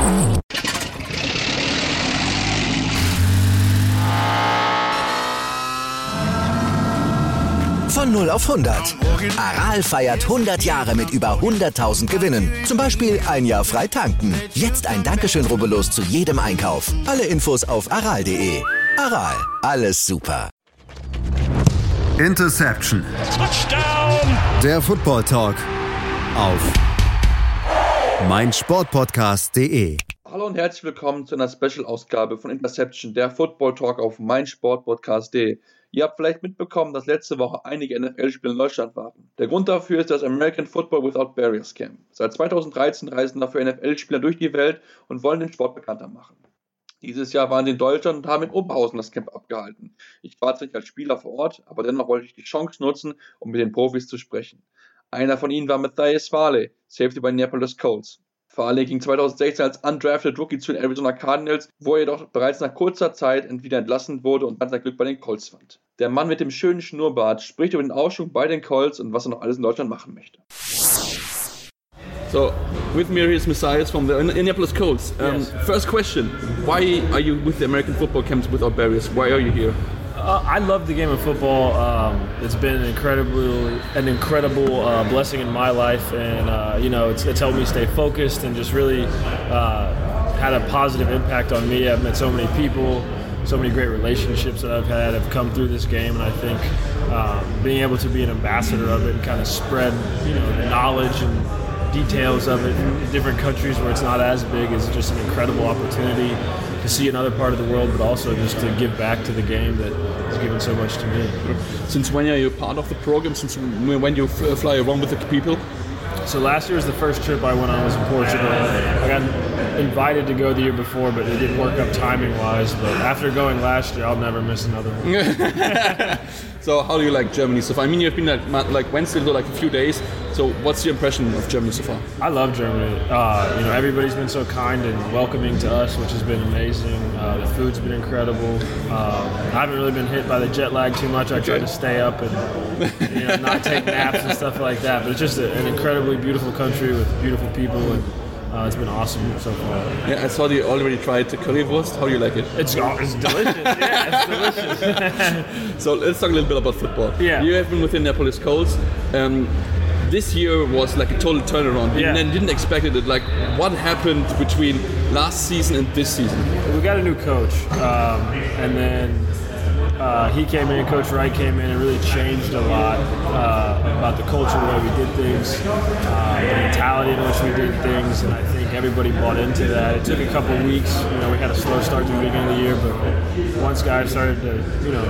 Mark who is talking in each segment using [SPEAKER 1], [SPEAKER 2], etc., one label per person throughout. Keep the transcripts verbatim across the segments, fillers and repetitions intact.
[SPEAKER 1] Von null auf hundert. Aral feiert hundert Jahre mit über hunderttausend Gewinnen. Zum Beispiel ein Jahr frei tanken. Jetzt ein Dankeschön, rubbellos zu jedem Einkauf. Alle Infos auf aral punkt de. Aral, alles super.
[SPEAKER 2] Interception. Touchdown. Der Football Talk auf meinsportpodcast punkt de.
[SPEAKER 3] Hallo und herzlich willkommen zu einer Special-Ausgabe von Interception, der Football Talk auf meinsportpodcast punkt de. Ihr habt vielleicht mitbekommen, dass letzte Woche einige N F L-Spiele in Deutschland waren. Der Grund dafür ist das American Football Without Barriers Camp. Seit zweitausenddreizehn reisen dafür N F L-Spieler durch die Welt und wollen den Sport bekannter machen. Dieses Jahr waren sie in Deutschland und haben in Oberhausen das Camp abgehalten. Ich war zwar nicht als Spieler vor Ort, aber dennoch wollte ich die Chance nutzen, um mit den Profis zu sprechen. Einer von ihnen war Matthias Farley, Safety bei Indianapolis Colts. Farley ging zweitausendsechzehn als undrafted Rookie zu den Arizona Cardinals, wo er jedoch bereits nach kurzer Zeit wieder entlassen wurde und dann sein Glück bei den Colts fand. Der Mann mit dem schönen Schnurrbart spricht über den Aufschwung bei den Colts und was er noch alles in Deutschland machen möchte.
[SPEAKER 4] So, with me here is Matthias from the Indianapolis Colts. Um, yes. First question, why are you with the American Football Camps Without Barriers? Why are you here?
[SPEAKER 5] Uh, I love the game of football. Um, it's been an incredible, an incredible uh, blessing in my life, and uh, you know, it's, it's helped me stay focused and just really uh, had a positive impact on me. I've met so many people, so many great relationships that I've had have come through this game, and I think uh, being able to be an ambassador of it and kind of spread, you know, the knowledge and details of it in different countries where it's not as big is just an incredible opportunity to see another part of the world, but also just to give back to the game that has given so much to me.
[SPEAKER 4] Since when are you part of the program? Since when you f- fly around with the people?
[SPEAKER 5] So last year was the first trip I went on was in Portugal. I got invited to go the year before, but it didn't work out timing-wise. But after going last year, I'll never miss another one.
[SPEAKER 4] So how do you like Germany so far? I mean, you've been like, like Wednesday, so like a few days. So what's your impression of Germany so far?
[SPEAKER 5] I love Germany. Uh, you know, everybody's been so kind and welcoming to us, which has been amazing. Uh, the food's been incredible. Uh, I haven't really been hit by the jet lag too much. I
[SPEAKER 4] okay.
[SPEAKER 5] try to stay up and you know, not take naps and stuff like that. But it's just a, an incredibly beautiful country with beautiful people, and uh, it's been awesome so far.
[SPEAKER 4] Yeah, I saw you already tried the currywurst. How do you like it?
[SPEAKER 5] It's it's delicious. Yeah, it's delicious.
[SPEAKER 4] So let's talk a little bit about football.
[SPEAKER 5] Yeah.
[SPEAKER 4] You have been with the Indianapolis Colts. Um, This year was like a total turnaround.
[SPEAKER 5] Yeah.
[SPEAKER 4] You didn't expect it. Like, what happened between last season and this season?
[SPEAKER 5] We got a new coach, um, and then uh, he came in. Coach Wright came in and really changed a lot uh, about the culture, the way we did things, uh, the mentality in which we did things, and I think everybody bought into that. It took a couple weeks. You know, we had a slow start to the beginning of the year, but once guys started to, you know,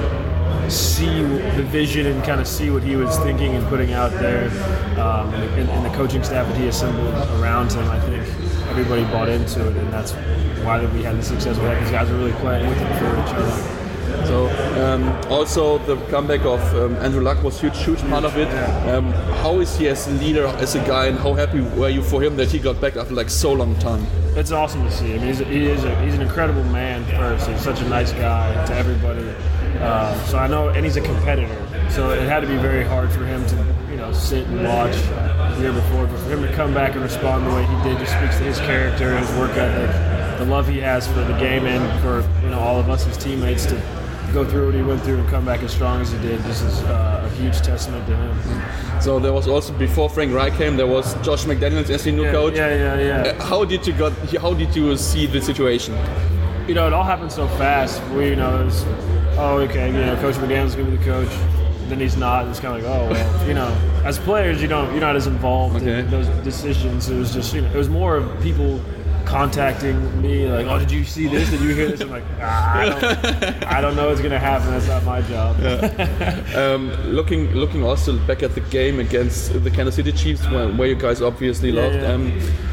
[SPEAKER 5] see the vision and kind of see what he was thinking and putting out there, um, and, and the coaching staff that he assembled around him, I think everybody bought into it, and that's why we had the success we had. These guys were really playing with it for each other.
[SPEAKER 4] So um, also the comeback of um, Andrew Luck was huge, huge part of it. Um, how is he as a leader, as a guy, and how happy were you for him that he got back after like so long time?
[SPEAKER 5] It's awesome to see. I mean, he's a, he is a, he's an incredible man first. He's such a nice guy to everybody. Uh, so I know, and he's a competitor. So it had to be very hard for him to, you know, sit and watch the year before. But for him to come back and respond the way he did just speaks to his character, his work ethic, the love he has for the game, and for, you know, all of us as teammates to go through what he went through and come back as strong as he did. This is uh, a huge testament to him.
[SPEAKER 4] So there was also, before Frank Reich came, there was Josh McDaniels as the new
[SPEAKER 5] yeah,
[SPEAKER 4] coach.
[SPEAKER 5] Yeah, yeah, yeah.
[SPEAKER 4] Uh, how did you got? How did you see the situation?
[SPEAKER 5] You know, it all happened so fast. We, you know, it was, oh, okay, you know, Coach McDaniels going to be the coach. Then he's not. It's kind of like, oh, well, you know, as players, you don't, you're not as involved okay. in those decisions. It was just, you know, it was more of people contacting me like, oh, did you see this? Did you hear this? I'm like, ah, I don't, I don't know what's gonna happen. That's not my job.
[SPEAKER 4] Yeah. um, looking, looking also back at the game against the Kansas City Chiefs, where, where you guys obviously
[SPEAKER 5] yeah,
[SPEAKER 4] loved.
[SPEAKER 5] Yeah.
[SPEAKER 4] Um,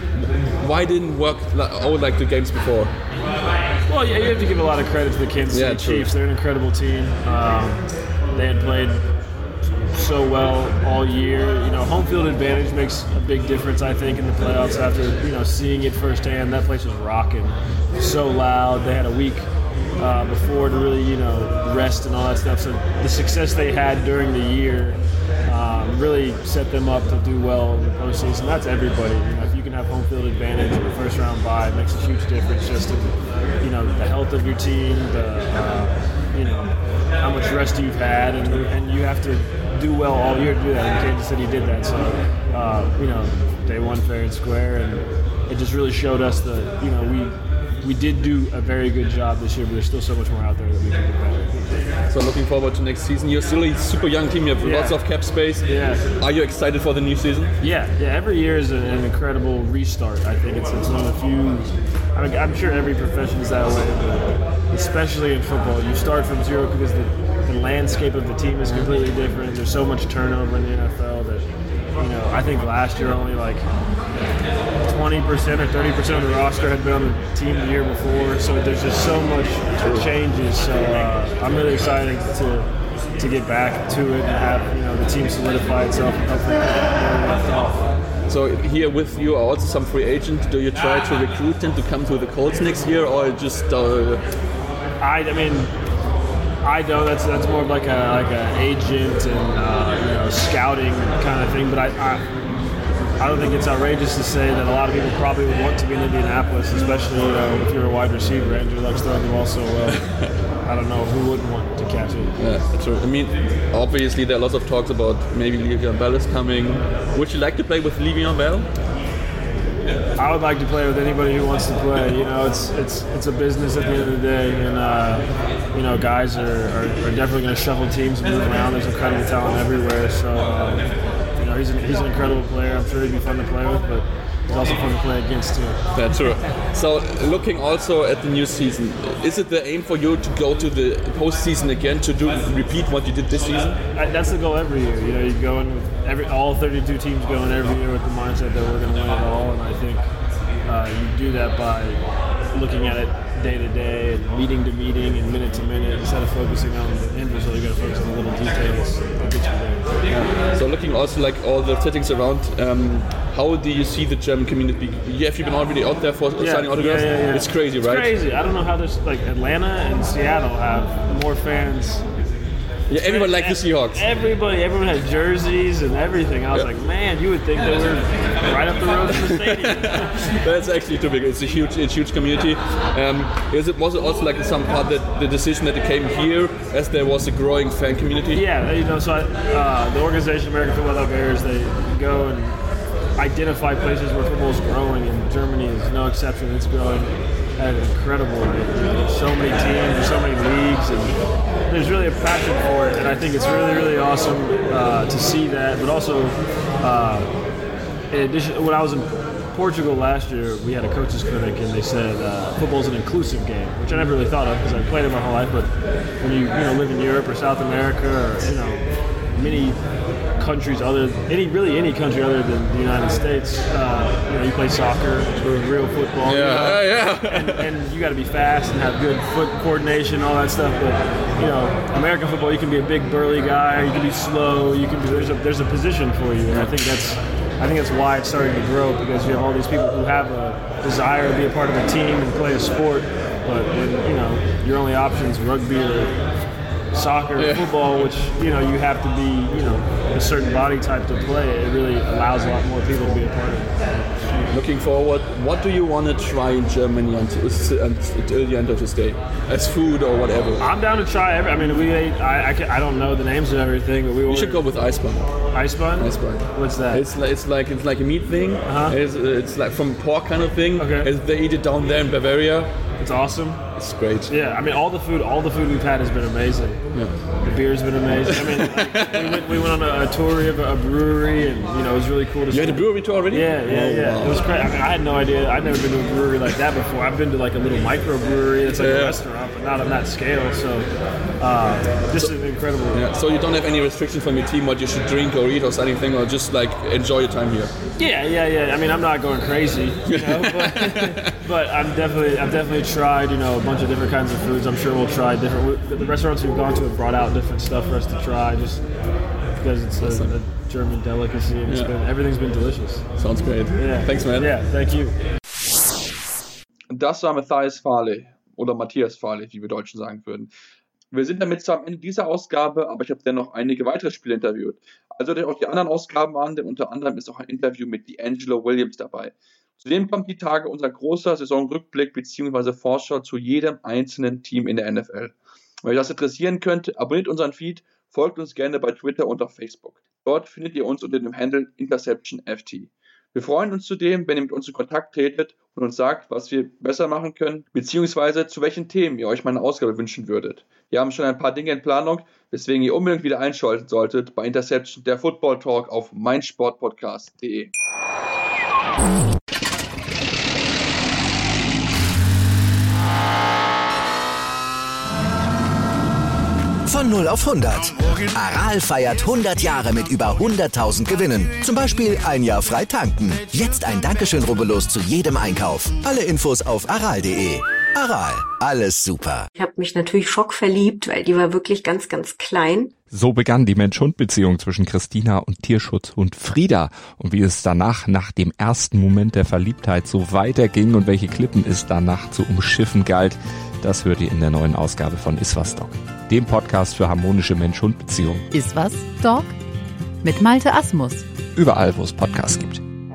[SPEAKER 4] why didn't work out like the games before?
[SPEAKER 5] Well, yeah, you have to give a lot of credit to the Kansas City
[SPEAKER 4] yeah,
[SPEAKER 5] Chiefs. They're an incredible team. Um, they had played so well all year. You know, home field advantage makes a big difference, I think, in the playoffs. After, you know, seeing it firsthand, that place was rocking, so loud. They had a week uh, before to really, you know, rest and all that stuff. So the success they had during the year um, really set them up to do well in the postseason. That's everybody. You know, if you can have home field advantage in the first round bye. It makes a huge difference just in, you know, the health of your team, the, uh, you know, how much rest you've had, and, and you have to do well all year to do that. And Kansas City did that, so, uh, you know, they won fair and square, and it just really showed us that, you know, we we did do a very good job this year, but there's still so much more out there that we can do better.
[SPEAKER 4] So looking forward to next season. You're still a super young team. You have yeah. lots of cap space.
[SPEAKER 5] Yeah.
[SPEAKER 4] Are you excited for the new season?
[SPEAKER 5] Yeah. Yeah. Every year is an, an incredible restart. I think it's, it's one of the few. I mean, I'm sure every profession is that way, but especially in football, you start from zero because the, the landscape of the team is completely different. There's so much turnover in the N F L that, you know, I think last year only like twenty percent or thirty percent of the roster had been on the team the year before, so there's just so much changes. So uh, I'm really excited to to get back to it and have, you know, the team solidify itself and hopefully left off.
[SPEAKER 4] So here with you are also some free agents. Do you try to recruit them to come to the Colts next year, or just? Uh...
[SPEAKER 5] I, I mean. I know that's that's more of like a like an agent and uh, you know, scouting kind of thing, but I, I I don't think it's outrageous to say that a lot of people probably would want to be in Indianapolis, especially you know, if you're a wide receiver. Andrew Luck's throwing the ball so well. I don't know who wouldn't want to catch it.
[SPEAKER 4] Yeah, true. I mean, obviously there are lots of talks about maybe Le'Veon Bell is coming. Would you like to play with Le'Veon Bell?
[SPEAKER 5] I would like to play with anybody who wants to play. You know, it's it's it's a business at the end of the day, and uh, you know, guys are, are, are definitely going to shuffle teams and move around. There's incredible talent everywhere. So, um, you know, he's an, he's an incredible player. I'm sure he'd be fun to play with, but he's also fun to play against too.
[SPEAKER 4] That's true. So, looking also at the new season, is it the aim for you to go to the postseason again to do repeat what you did this season?
[SPEAKER 5] I, that's the goal every year. You know, you go in with every all thirty-two teams go in every year with the mindset that we're going to win it all, and I think uh, you do that by looking at it day to day and meeting to meeting and minute to minute instead of focusing on the end result. You got to focus on the little details that get you there.
[SPEAKER 4] Yeah. So looking also like all the settings around, um, how do you see the German community? Have you been already out there for
[SPEAKER 5] yeah,
[SPEAKER 4] signing autographs?
[SPEAKER 5] Yeah, yeah, yeah.
[SPEAKER 4] It's crazy,
[SPEAKER 5] it's
[SPEAKER 4] right?
[SPEAKER 5] It's crazy. I don't know how there's like Atlanta and Seattle have more fans.
[SPEAKER 4] Yeah, everyone liked the Seahawks.
[SPEAKER 5] Everybody, everyone had jerseys and everything. I was yeah. like, man, you would think that we're right up the road from the stadium.
[SPEAKER 4] That's actually too big. It's a huge, it's a huge community. Um, is it was it also like in some part that the decision that it came here, as there was a growing fan community?
[SPEAKER 5] Yeah, you know, so I, uh, the organization American Football Bears, they go and identify places where football is growing, and Germany is no exception. It's growing at an incredible rate. You know, there's so many teams, there's so many leagues, and there's really a passion for it. And I think it's really, really awesome uh, to see that. But also, uh, in addition, when I was in Portugal last year, we had a coaches clinic, and they said uh, football's an inclusive game, which I never really thought of because I played it my whole life. But when you you know live in Europe or South America or you know many countries other any really any country other than the United States, uh, you know, you play soccer or real football.
[SPEAKER 4] Yeah,
[SPEAKER 5] you know,
[SPEAKER 4] yeah.
[SPEAKER 5] and, and you got to be fast and have good foot coordination, all that stuff. But you know, American football, you can be a big burly guy, or you can be slow. You can be, there's a there's a position for you, and I think that's I think that's why it's starting to grow, because you have all these people who have a desire to be a part of a team and play a sport, but when you know your only options rugby or soccer, yeah. football, which you know you have to be, you know, a certain body type to play. It really allows a lot more people to be a part of it.
[SPEAKER 4] Looking forward, what do you want to try in Germany until, until the end of this day, as food or whatever?
[SPEAKER 5] I'm down to try every. I mean, we ate. I, I, can, I don't know the names of everything, but we.
[SPEAKER 4] You should go with Eisbein.
[SPEAKER 5] Eisbein?
[SPEAKER 4] Eisbein.
[SPEAKER 5] What's that?
[SPEAKER 4] It's like it's like it's like a meat thing. Uh-huh. It's, it's like from pork kind of thing.
[SPEAKER 5] Okay.
[SPEAKER 4] It's, they eat it down there in Bavaria.
[SPEAKER 5] It's awesome.
[SPEAKER 4] It's great.
[SPEAKER 5] Yeah, I mean, all the food, all the food we've had has been amazing.
[SPEAKER 4] Yeah.
[SPEAKER 5] The beer's been amazing. I mean, like, we, went, we went on a, a tour of a, a brewery, and you know, it was really cool to.
[SPEAKER 4] You had a brewery tour already?
[SPEAKER 5] Yeah, yeah, yeah. Wow. It was great. I mean, I had no idea. I'd never been to a brewery like that before. I've been to like a little microbrewery. It's like yeah. a restaurant, but not on that scale. So, uh, this so, is incredible.
[SPEAKER 4] Yeah. So you don't have any restrictions from your team what you should drink or eat or anything, or just like enjoy your time here?
[SPEAKER 5] Yeah, yeah, yeah. I mean, I'm not going crazy, you know, but, but I'm definitely, I've definitely tried, you know, a bunch of different kinds of foods. I'm sure we'll try different. The restaurants we've gone to have brought out different stuff for us to try, just because it's a, a German delicacy, and it's yeah. been, everything's been delicious.
[SPEAKER 4] Sounds great.
[SPEAKER 5] Yeah.
[SPEAKER 4] Thanks, man.
[SPEAKER 5] Yeah, thank you.
[SPEAKER 3] Das war Matthias Farley oder Matthias Farley, wie wir Deutschen sagen würden. Wir sind damit zwar am Ende dieser Ausgabe, aber ich habe dennoch einige weitere Spieler interviewt. Also hört euch auch die anderen Ausgaben an, denn unter anderem ist auch ein Interview mit D'Angelo Williams dabei. Zudem kommt die Tage unser großer Saisonrückblick bzw. Vorschau zu jedem einzelnen Team in der N F L. Wenn euch das interessieren könnte, abonniert unseren Feed, folgt uns gerne bei Twitter und auf Facebook. Dort findet ihr uns unter dem Handle Interception F T. Wir freuen uns zudem, wenn ihr mit uns in Kontakt tretet und uns sagt, was wir besser machen können, beziehungsweise zu welchen Themen ihr euch mal eine Ausgabe wünschen würdet. Wir haben schon ein paar Dinge in Planung, weswegen ihr unbedingt wieder einschalten solltet bei Interception, der Football Talk auf meinsportpodcast punkt de.
[SPEAKER 1] Von null auf hundert. Aral feiert hundert Jahre mit über hunderttausend Gewinnen. Zum Beispiel ein Jahr frei tanken. Jetzt ein Dankeschön, rubbellos zu jedem Einkauf. Alle Infos auf aral punkt de. Aral, alles super.
[SPEAKER 6] Ich habe mich natürlich schockverliebt, weil die war wirklich ganz, ganz klein.
[SPEAKER 7] So begann die Mensch-Hund-Beziehung zwischen Christina und Tierschutzhund Frieda. Und wie es danach, nach dem ersten Moment der Verliebtheit, so weiterging und welche Klippen es danach zu umschiffen galt, das hört ihr in der neuen Ausgabe von Iswas Dog, dem Podcast für harmonische Mensch-Hund-Beziehungen.
[SPEAKER 8] Iswas Dog mit Malte Asmus.
[SPEAKER 7] Überall, wo es Podcasts gibt.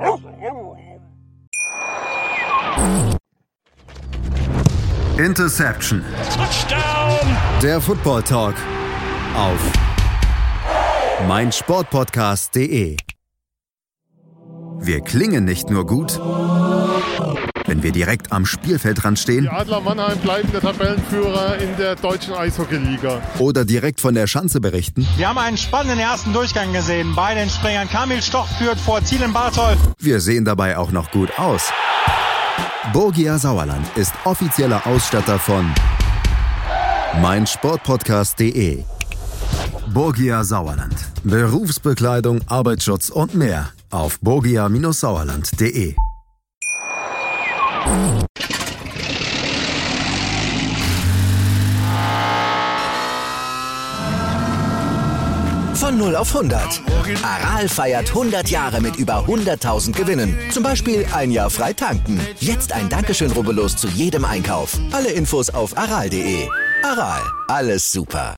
[SPEAKER 2] Interception.
[SPEAKER 9] Touchdown.
[SPEAKER 2] Der Football Talk auf meinsportpodcast punkt de. Wir klingen nicht nur gut, wenn wir direkt am Spielfeldrand stehen.
[SPEAKER 10] Die Adler Mannheim bleiben der Tabellenführer in der deutschen Eishockeyliga.
[SPEAKER 2] Oder direkt von der Schanze berichten.
[SPEAKER 11] Wir haben einen spannenden ersten Durchgang gesehen. Bei den Springern Kamil Stoch führt vor Ziel in Bartol.
[SPEAKER 2] Wir sehen dabei auch noch gut aus. Borgia Sauerland ist offizieller Ausstatter von meinsportpodcast punkt de. Borgia Sauerland. Berufsbekleidung, Arbeitsschutz und mehr auf borgia Sauerland punkt de.
[SPEAKER 1] Von null auf hundert. Aral feiert hundert Jahre mit über hunderttausend Gewinnen. Zum Beispiel ein Jahr frei tanken. Jetzt ein Dankeschön, rubbellos zu jedem Einkauf. Alle Infos auf aral punkt de. Aral, alles super.